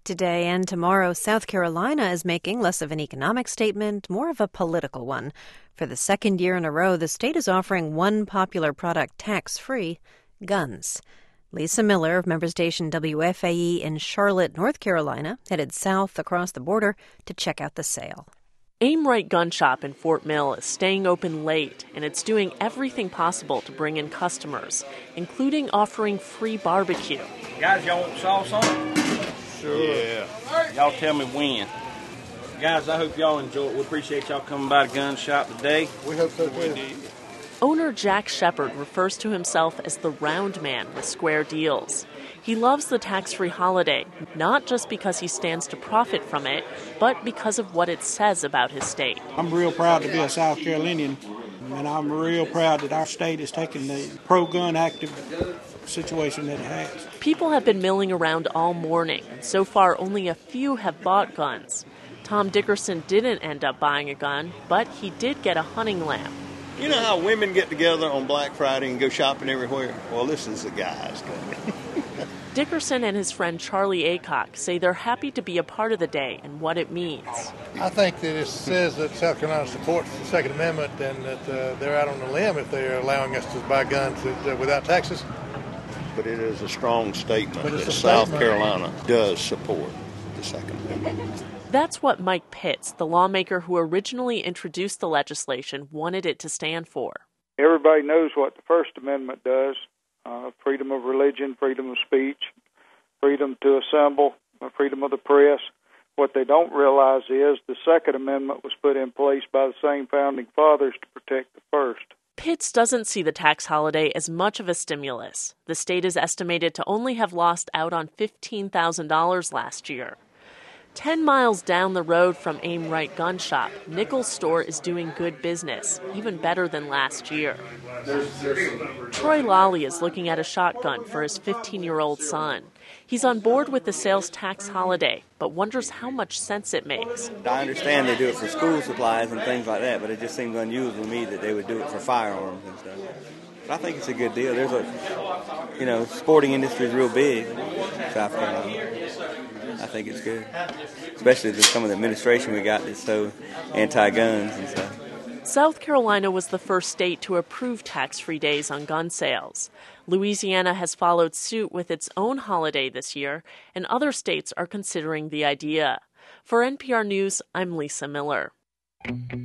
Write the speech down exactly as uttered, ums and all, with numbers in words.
Today and tomorrow, South Carolina is making less of an economic statement, more of a political one. For the second year in a row, the state is offering one popular product tax-free: guns. Lisa Miller of member station W F A E in Charlotte, North Carolina, headed south across the border to check out the sale. Aim Right Gun Shop in Fort Mill is staying open late, and it's doing everything possible to bring in customers, including offering free barbecue. Guys, y'all want sauce on it? Sure. Yeah. Y'all tell me when. Guys, I hope y'all enjoy it. We appreciate y'all coming by the gun shop today. We hope so too. Owner Jack Shepard refers to himself as the round man with square deals. He loves the tax-free holiday, not just because he stands to profit from it, but because of what it says about his state. I'm real proud to be a South Carolinian, and I'm real proud that our state is taking the pro-gun active situation that it has. People have been milling around all morning, and so far only a few have bought guns. Tom Dickerson didn't end up buying a gun, but he did get a hunting lamp. You know how women get together on Black Friday and go shopping everywhere? Well, this is the guy's gun. Dickerson and his friend Charlie Aycock say they're happy to be a part of the day and what it means. I think that it says that South Carolina supports the Second Amendment and that uh, they're out on the limb if they're allowing us to buy guns uh, without taxes. But it is a strong statement But it's that a South statement. Carolina does support the Second Amendment. That's what Mike Pitts, the lawmaker who originally introduced the legislation, wanted it to stand for. Everybody knows what the First Amendment does. Uh, freedom of religion, freedom of speech, freedom to assemble, uh, freedom of the press. What they don't realize is the Second Amendment was put in place by the same founding fathers to protect the First. Pitts doesn't see the tax holiday as much of a stimulus. The state is estimated to only have lost out on fifteen thousand dollars last year. Ten miles down the road from Aim Right Gun Shop, Nichols' store is doing good business, even better than last year. Troy Lally is looking at a shotgun for his fifteen-year-old son. He's on board with the sales tax holiday, but wonders how much sense it makes. I understand they do it for school supplies and things like that, but it just seems unusual to me that they would do it for firearms and stuff. But I think it's a good deal. There's a, you know, sporting industry is real big in South Carolina. I think it's good, especially with some of the administration we got that's so anti-guns and stuff. South Carolina was the first state to approve tax-free days on gun sales. Louisiana has followed suit with its own holiday this year, and other states are considering the idea. For N P R News, I'm Lisa Miller.